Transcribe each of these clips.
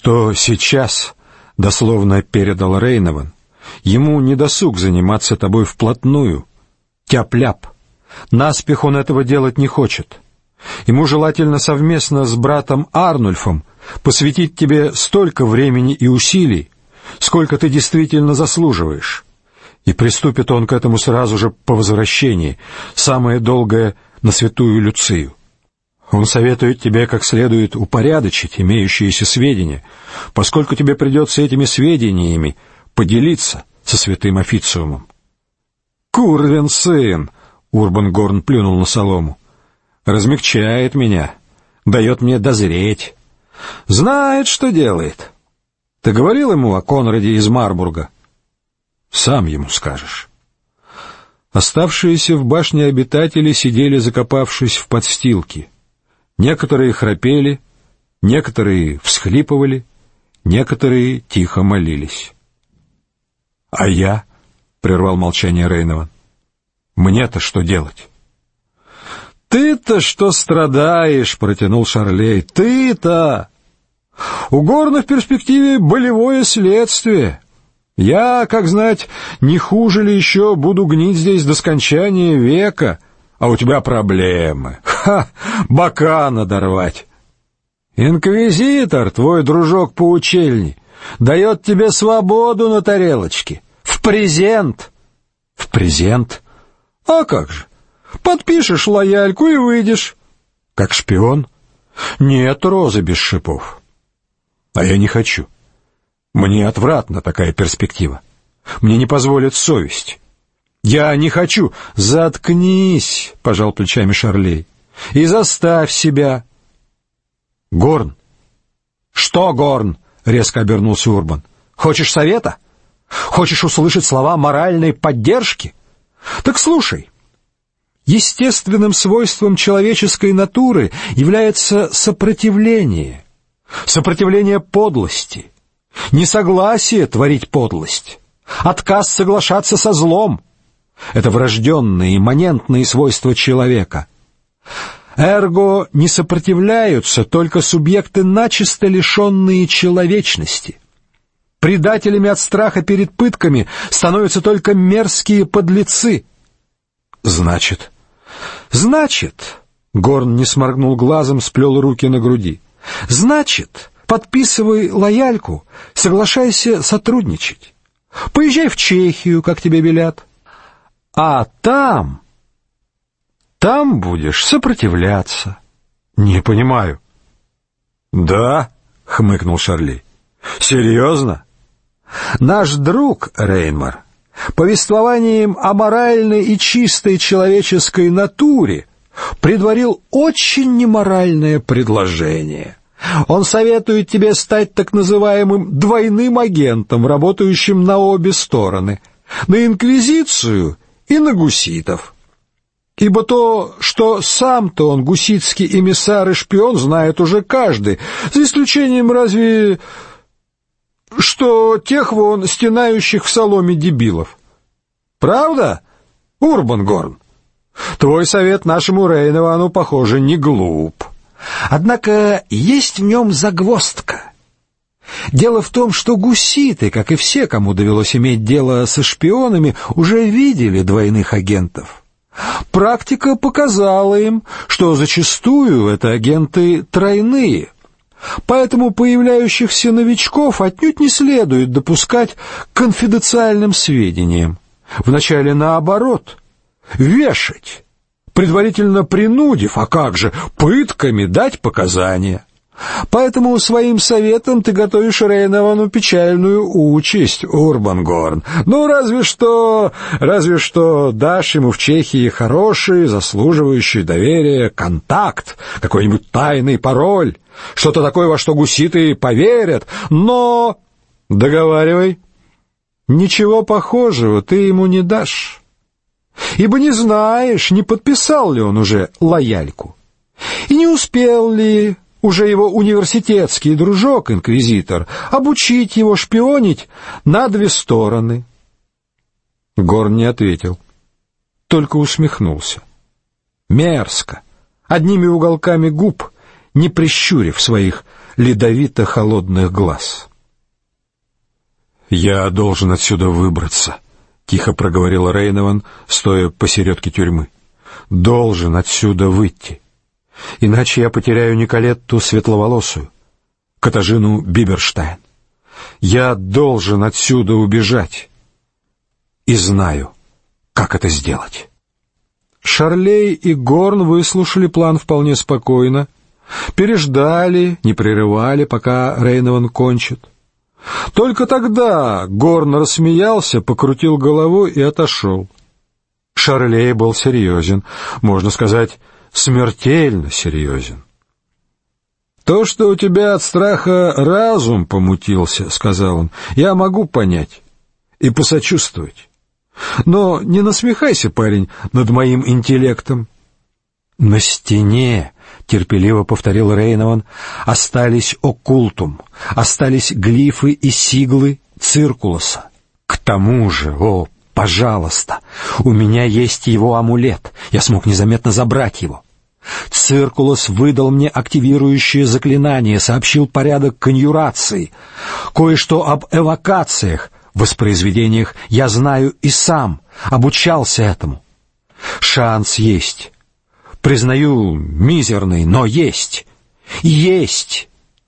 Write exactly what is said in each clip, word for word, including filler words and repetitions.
что сейчас, дословно передал Рейнован, ему не досуг заниматься тобой вплотную, тяп-ляп. Наспех он этого делать не хочет. Ему желательно совместно с братом Арнульфом посвятить тебе столько времени и усилий, сколько ты действительно заслуживаешь. И приступит он к этому сразу же по возвращении, самое долгое на святую Люцию. Он советует тебе как следует упорядочить имеющиеся сведения, поскольку тебе придется этими сведениями поделиться со святым официумом. «Курвин сын!» — Урбан Горн плюнул на солому. «Размягчает меня, дает мне дозреть. Знает, что делает. Ты говорил ему о Конраде из Марбурга?» «Сам ему скажешь». Оставшиеся в башне обитатели сидели, закопавшись в подстилки. Некоторые храпели, некоторые всхлипывали, некоторые тихо молились. «А я?» — прервал молчание Рейнован. «Мне-то что делать?» «Ты-то что страдаешь?» — протянул Шарлей. «Ты-то! У Горна в перспективе болевое следствие. Я, как знать, не хуже ли еще буду гнить здесь до скончания века, а у тебя проблемы. Ха! Бока надорвать. Инквизитор, твой дружок по учельне, дает тебе свободу на тарелочке. В презент». «В презент? А как же? Подпишешь лояльку и выйдешь». «Как шпион?» «Нет розы без шипов». «А я не хочу. Мне отвратна такая перспектива. Мне не позволит совесть. Я не хочу». «Заткнись», — пожал плечами Шарлей, — «и заставь себя». «Горн». «Что, Горн?» — резко обернулся Урбан. «Хочешь совета? Хочешь услышать слова моральной поддержки? Так слушай. Естественным свойством человеческой натуры является сопротивление. Сопротивление подлости. Несогласие творить подлость. Отказ соглашаться со злом. Это врожденные, имманентные свойства человека. Эрго не сопротивляются только субъекты, начисто лишенные человечности. Предателями от страха перед пытками становятся только мерзкие подлецы». «Значит?» «Значит...» — Горн не сморгнул глазом, сплел руки на груди. «Значит, подписывай лояльку, соглашайся сотрудничать. Поезжай в Чехию, как тебе велят. А там... там будешь сопротивляться». «Не понимаю». «Да?» — хмыкнул Шарлей. «Серьезно?» «Наш друг Рейнмар повествованием о моральной и чистой человеческой натуре предварил очень неморальное предложение. Он советует тебе стать так называемым двойным агентом, работающим на обе стороны, на инквизицию и на гуситов. Ибо то, что сам-то он гуситский эмиссар и шпион, знает уже каждый, за исключением разве... что тех вон стенающих в соломе дебилов. Правда, Урбан Горн? Твой совет нашему Рейновану, похоже, не глуп. Однако есть в нем загвоздка. Дело в том, что гуситы, как и все, кому довелось иметь дело со шпионами, уже видели двойных агентов. Практика показала им, что зачастую это агенты тройные. Поэтому появляющихся новичков отнюдь не следует допускать к конфиденциальным сведениям. Вначале наоборот, вешать, предварительно принудив, а как же, пытками дать показания. Поэтому своим советом ты готовишь Рейновану печальную участь, Урбан Горн. Ну, разве что, разве что дашь ему в Чехии хороший, заслуживающий доверия контакт, какой-нибудь тайный пароль, что-то такое, во что гуситы поверят, но... Договаривай. Ничего похожего ты ему не дашь, ибо не знаешь, не подписал ли он уже лояльку, и не успел ли уже его университетский дружок-инквизитор обучить его шпионить на две стороны. Горн не ответил, только усмехнулся. Мерзко, одними уголками губ, не прищурив своих ледовито-холодных глаз. «Я должен отсюда выбраться», — тихо проговорил Рейнован, стоя посередке тюрьмы. «Должен отсюда выйти. Иначе я потеряю Николетту светловолосую, Катажину Биберштайн. Я должен отсюда убежать. И знаю, как это сделать». Шарлей и Горн выслушали план вполне спокойно, переждали, не прерывали, пока Рейнован кончит. Только тогда Горн рассмеялся, покрутил головой и отошел. Шарлей был серьезен, можно сказать, смертельно серьезен. «То, что у тебя от страха разум помутился, — сказал он, — я могу понять и посочувствовать. Но не насмехайся, парень, над моим интеллектом». «На стене, — терпеливо повторил Рейнован, — остались оккультум, остались глифы и сиглы циркулоса. К тому же, о, пожалуйста, у меня есть его амулет, я смог незаметно забрать его. Циркулос выдал мне активирующее заклинание, сообщил порядок конъюрации. Кое-что об эвокациях, воспроизведениях я знаю и сам, обучался этому. Шанс есть. Признаю, мизерный, но есть. Есть.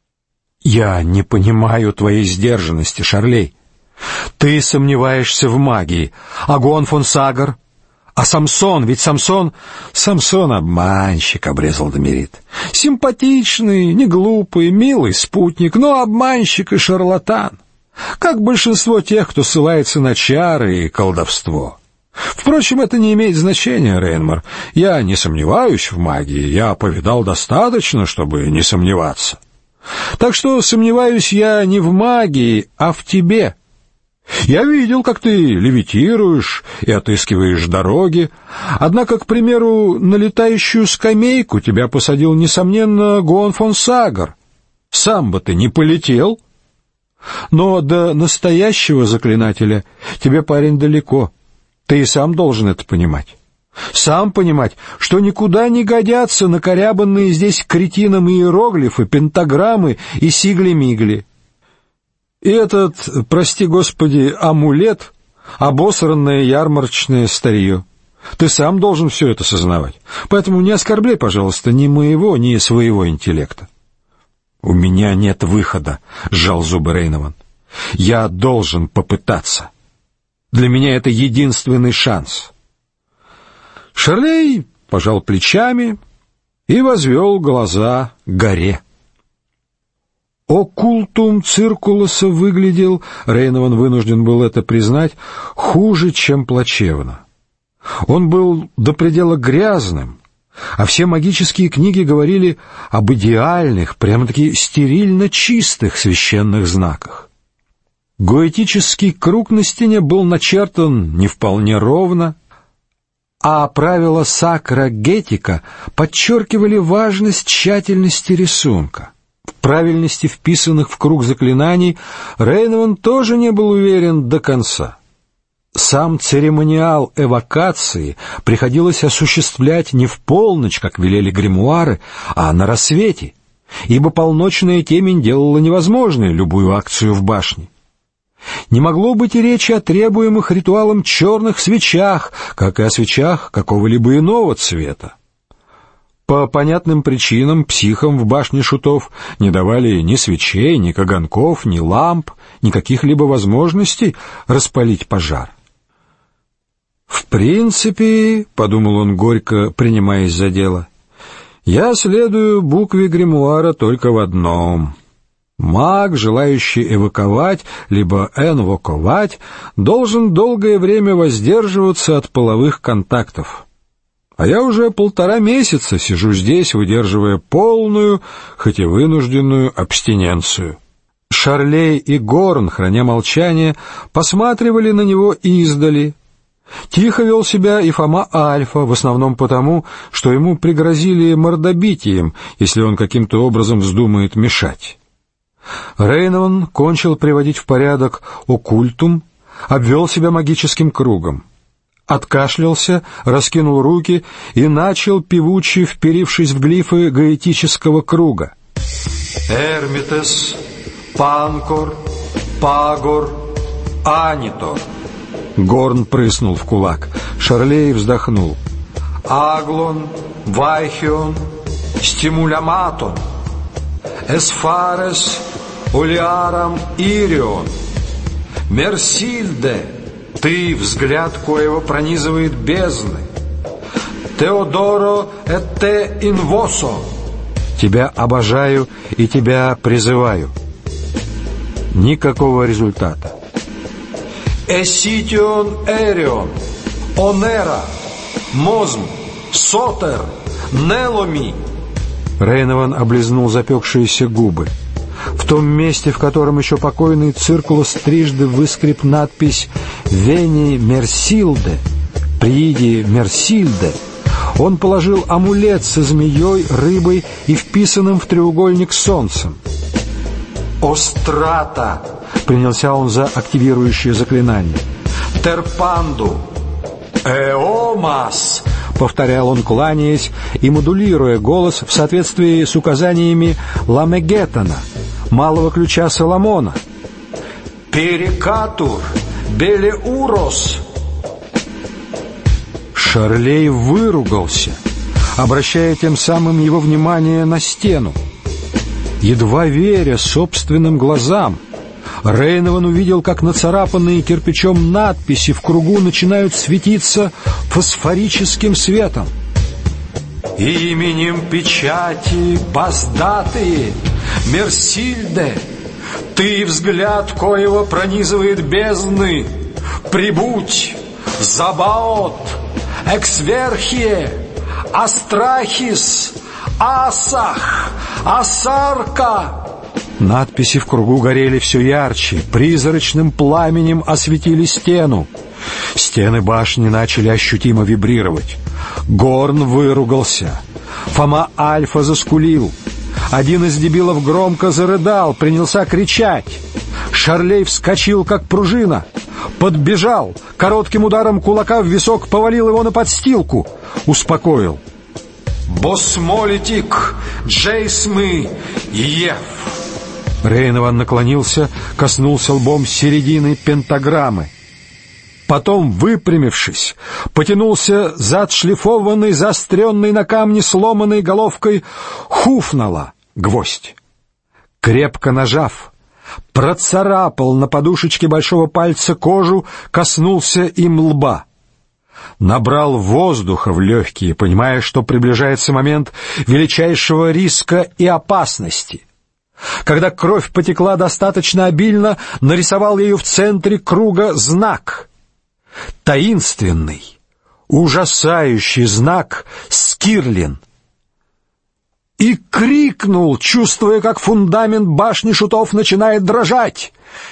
Я не понимаю твоей сдержанности, Шарлей. Ты сомневаешься в магии. А Гуон фон Сагер? А Самсон? Ведь Самсон... Самсон обманщик, — обрезал Домирит. Симпатичный, не глупый, милый спутник, но обманщик и шарлатан. Как большинство тех, кто ссылается на чары и колдовство. Впрочем, это не имеет значения, Рейнмар. Я не сомневаюсь в магии, я повидал достаточно, чтобы не сомневаться. Так что сомневаюсь я не в магии, а в тебе. Я видел, как ты левитируешь и отыскиваешь дороги, однако, к примеру, на летающую скамейку тебя посадил, несомненно, Гуон фон Сагер. Сам бы ты не полетел. Но до настоящего заклинателя тебе, парень, далеко. Ты и сам должен это понимать. Сам понимать, что никуда не годятся накорябанные здесь кретином иероглифы, пентаграммы и сигли-мигли. И этот, прости господи, амулет — обосранное ярмарочное старье. Ты сам должен все это сознавать. Поэтому не оскорбляй, пожалуйста, ни моего, ни своего интеллекта. «У меня нет выхода», — сжал зубы Рейнован. «Я должен попытаться. Для меня это единственный шанс». Шарлей пожал плечами и возвел глаза к горе. Оккультум циркулоса выглядел, Рейнован вынужден был это признать, хуже, чем плачевно. Он был до предела грязным, а все магические книги говорили об идеальных, прямо-таки стерильно чистых священных знаках. Гоэтический круг на стене был начертан не вполне ровно, а правила сакра гетика подчеркивали важность тщательности рисунка. В правильности вписанных в круг заклинаний Рейнован тоже не был уверен до конца. Сам церемониал эвокации приходилось осуществлять не в полночь, как велели гримуары, а на рассвете, ибо полночная темень делала невозможной любую акцию в башне. Не могло быть и речи о требуемых ритуалом черных свечах, как и о свечах какого-либо иного цвета. По понятным причинам психам в башне шутов не давали ни свечей, ни каганков, ни ламп, ни каких-либо возможностей распалить пожар. «В принципе, — подумал он горько, принимаясь за дело, — я следую букве гримуара только в одном. Маг, желающий эвоковать, либо энвоковать, должен долгое время воздерживаться от половых контактов. А я уже полтора месяца сижу здесь, выдерживая полную, хоть и вынужденную абстиненцию». Шарлей и Горн, храня молчание, посматривали на него издали. Тихо вел себя и Фома Альфа, в основном потому, что ему пригрозили мордобитием, если он каким-то образом вздумает мешать. Рейнован кончил приводить в порядок оккультум, обвел себя магическим кругом, откашлялся, раскинул руки и начал певуче, вперившись в глифы гоэтического круга. Эрмитес, Панкор, Пагор, Анитор. Горн прыснул в кулак. Шарлей вздохнул. Аглон, Вайхион, Стимуляматон, Эсфарес, Олиарам, Ирион, Мерсильде, ты, взгляд коего пронизывает бездны, Теодоро эте инвосо, тебя обожаю и тебя призываю. Никакого результата. Эситион Эрион, Онера, Мозм, Сотер, Неломи. Рейнован облизнул запекшиеся губы. В том месте, в котором еще покойный Циркулос трижды выскреб надпись «Вени Мерсилде», «Прииди Мерсильде», он положил амулет со змеей, рыбой и вписанным в треугольник солнцем. «Острата!» — принялся он за активирующее заклинание. «Терпанду! Эомас!» — повторял он, кланяясь и модулируя голос в соответствии с указаниями Ламегетана, малого ключа Соломона. «Перекатур! Белеурос!» Шарлей выругался, обращая тем самым его внимание на стену. Едва веря собственным глазам, Рейнован увидел, как нацарапанные кирпичом надписи в кругу начинают светиться фосфорическим светом. «Именем печати Басдаты, Мерсильде, ты, взгляд коего пронизывает бездны, прибудь, Забаот, Эксверхие, Астрахис, Асах, Асарка». Надписи в кругу горели все ярче, призрачным пламенем осветили стену. Стены башни начали ощутимо вибрировать. Горн выругался. Фома Альфа заскулил. Один из дебилов громко зарыдал, принялся кричать. Шарлей вскочил, как пружина. Подбежал, коротким ударом кулака в висок повалил его на подстилку. Успокоил. «Босмолитик, Джейсмы, Ев». Рейнован наклонился, коснулся лбом середины пентаграммы. Потом, выпрямившись, потянулся за отшлифованной, заостренной на камне сломанной головкой Хуфнала, гвоздь. Крепко нажав, процарапал на подушечке большого пальца кожу, коснулся им лба. Набрал воздуха в легкие, понимая, что приближается момент величайшего риска и опасности. Когда кровь потекла достаточно обильно, нарисовал ею в центре круга знак. Таинственный, ужасающий знак Скирлин. И крикнул, чувствуя, как фундамент башни шутов начинает дрожать: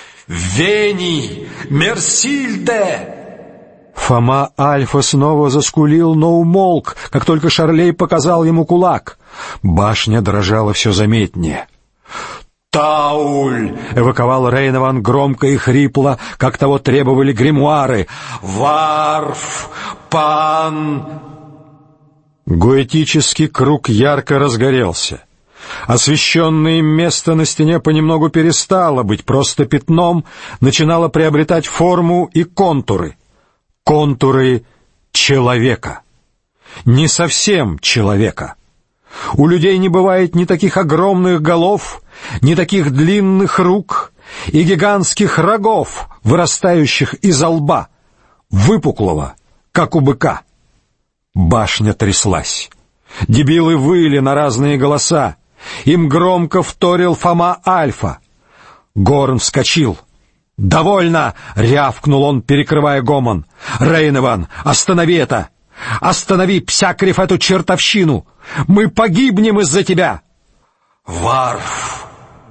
«Вени Мерсильде!» Фома Альфа снова заскулил, но умолк, как только Шарлей показал ему кулак. Башня дрожала все заметнее. «Тауль!» — эвоковал Рейнован громко и хрипло, как того требовали гримуары. «Варф! Пан!» Гоэтический круг ярко разгорелся. Освещенное место на стене понемногу перестало быть просто пятном, начинало приобретать форму и контуры. Контуры человека. Не совсем человека. У людей не бывает ни таких огромных голов, ни таких длинных рук и гигантских рогов, вырастающих из лба, выпуклого, как у быка. Башня тряслась. Дебилы выли на разные голоса. Им громко вторил Фома Альфа. Горн вскочил. «Довольно!» — рявкнул он, перекрывая гомон. «Рейнован, останови это! Останови, Псякрев, эту чертовщину! Мы погибнем из-за тебя!» «Варф!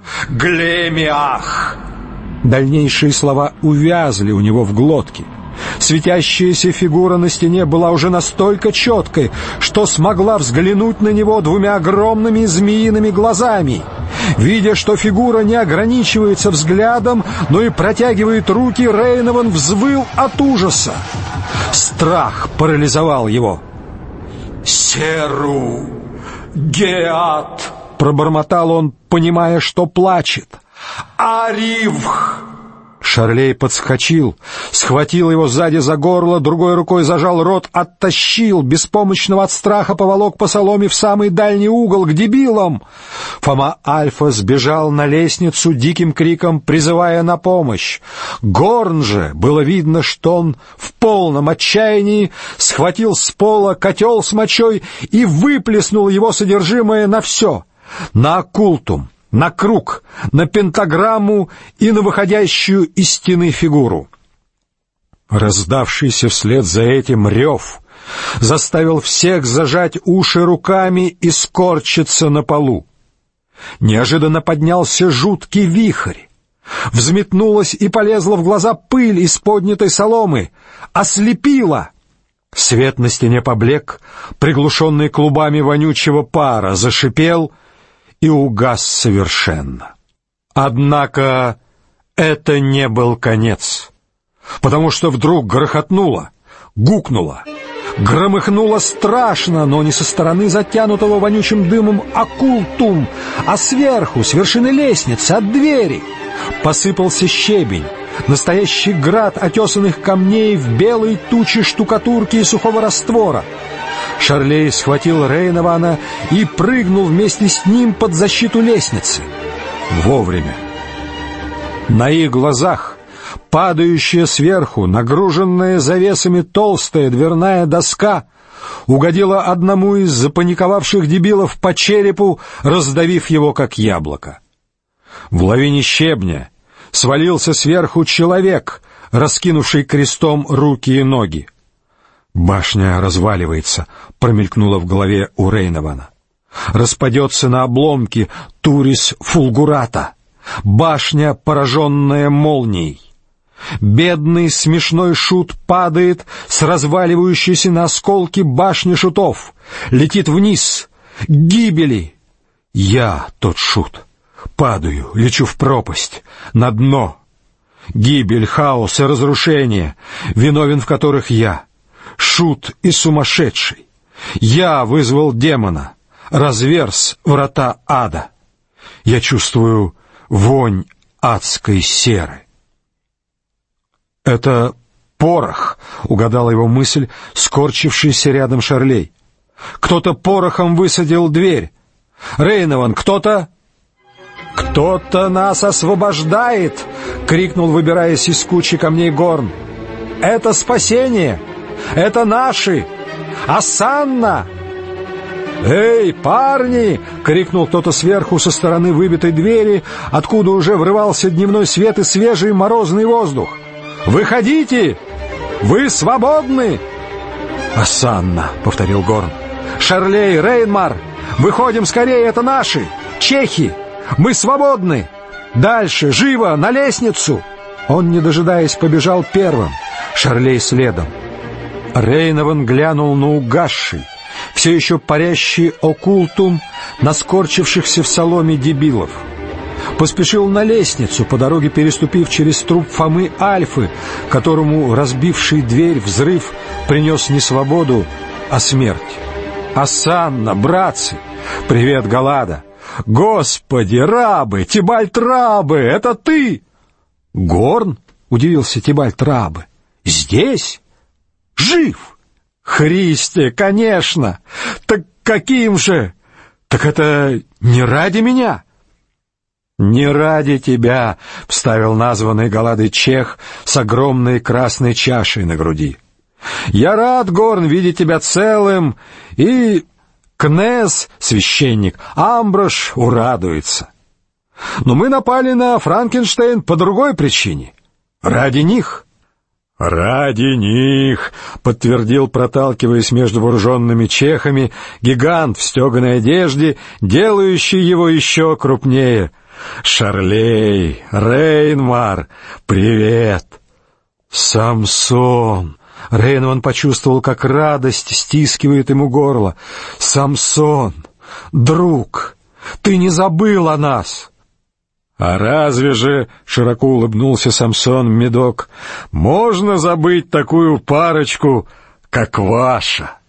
Глемиах!» Дальнейшие слова увязли у него в глотке. Светящаяся фигура на стене была уже настолько четкой, что смогла взглянуть на него двумя огромными змеиными глазами. Видя, что фигура не ограничивается взглядом, но и протягивает руки, Рейнован взвыл от ужаса. Страх парализовал его. «Серу! Геат! пробормотал он, понимая, что плачет. «Аривх!» Шарлей подскочил, схватил его сзади за горло, другой рукой зажал рот, оттащил, беспомощного от страха поволок по соломе в самый дальний угол, к дебилам. Фома Альфа сбежал на лестницу диким криком, призывая на помощь. Горн же, было видно, что он в полном отчаянии, схватил с пола котел с мочой и выплеснул его содержимое на все, на оккультум, на круг, на пентаграмму и на выходящую из стены фигуру. Раздавшийся вслед за этим рев заставил всех зажать уши руками и скорчиться на полу. Неожиданно поднялся жуткий вихрь. Взметнулась и полезла в глаза пыль из поднятой соломы, ослепила. Свет на стене поблек, приглушенный клубами вонючего пара, зашипел и угас совершенно. Однако это не был конец, потому что вдруг грохотнуло, гукнуло, громыхнуло страшно, но не со стороны затянутого вонючим дымом оккультум, а сверху, с вершины лестницы, от двери. Посыпался щебень, настоящий град отесанных камней в белой туче штукатурки и сухого раствора. Шарлей схватил Рейнована и прыгнул вместе с ним под защиту лестницы. Вовремя. На их глазах падающая сверху, нагруженная завесами толстая дверная доска угодила одному из запаниковавших дебилов по черепу, раздавив его как яблоко. В лавине щебня свалился сверху человек, раскинувший крестом руки и ноги. «Башня разваливается», — промелькнуло в голове у Рейнована. «Распадется на обломки турис фулгурата, башня, пораженная молнией. Бедный смешной шут падает с разваливающейся на осколки башни шутов, летит вниз, к гибели. Я тот шут, падаю, лечу в пропасть, на дно. Гибель, хаос и разрушение, виновен в которых я, шут и сумасшедший. Я вызвал демона, разверз врата ада. Я чувствую вонь адской серы». «Это порох», — угадала его мысль, скорчившийся рядом Шарлей. «Кто-то порохом высадил дверь. Рейнован, кто-то...» «Кто-то нас освобождает!» — крикнул, выбираясь из кучи камней Горн. «Это спасение! Это наши! Осанна!» «Эй, парни!» — крикнул кто-то сверху со стороны выбитой двери, откуда уже врывался дневной свет и свежий морозный воздух. «Выходите! Вы свободны!» «Осанна!» — повторил Горн. «Шарлей, Рейнмар! Выходим скорее, это наши! Чехи! Мы свободны! Дальше, живо, на лестницу!» Он, не дожидаясь, побежал первым, Шарлей следом. Рейнован глянул на угасший, все еще парящий оккультум, на скорчившихся в соломе дебилов. Поспешил на лестницу, по дороге переступив через труп Фомы Альфы, которому разбивший дверь взрыв принес не свободу, а смерть. «Осанна, братцы! Привет, Галада! Господи, рабы, Тибальт рабы, это ты!» «Горн?» — удивился Тибальт рабы. «Здесь? Жив? Христе, конечно! Так каким же? Так это не ради меня?» «Не ради тебя», — вставил названный Галады чех с огромной красной чашей на груди. «Я рад, Горн, видеть тебя целым, и князь, священник, Амброш урадуется. Но мы напали на Франкенштейн по другой причине. Ради них». «Ради них», — подтвердил, проталкиваясь между вооруженными чехами, гигант в стеганой одежде, делающий его еще крупнее. «Шарлей, Рейнмар, привет!» «Самсон!» Рейнован почувствовал, как радость стискивает ему горло. «Самсон, друг, ты не забыл о нас!» «А разве же, — широко улыбнулся Самсон Медок, — можно забыть такую парочку, как ваша?»